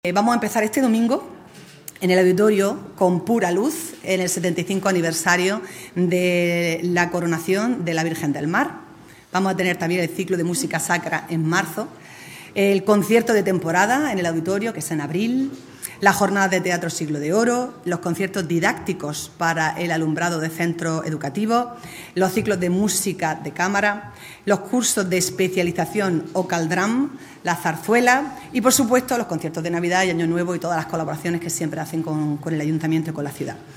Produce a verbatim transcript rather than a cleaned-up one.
Eh, vamos a empezar este domingo en el auditorio con Pura Luz, en el setenta y cinco aniversario de la coronación de la Virgen del Mar. Vamos a tener también el ciclo de música sacra en marzo, el concierto de temporada en el auditorio, que es en abril, las jornadas de teatro Siglo de Oro, los conciertos didácticos para el alumbrado de centros educativos, los ciclos de música de cámara, los cursos de especialización Ocaldram, la zarzuela y, por supuesto, los conciertos de Navidad y Año Nuevo y todas las colaboraciones que siempre hacen con, con el Ayuntamiento y con la ciudad.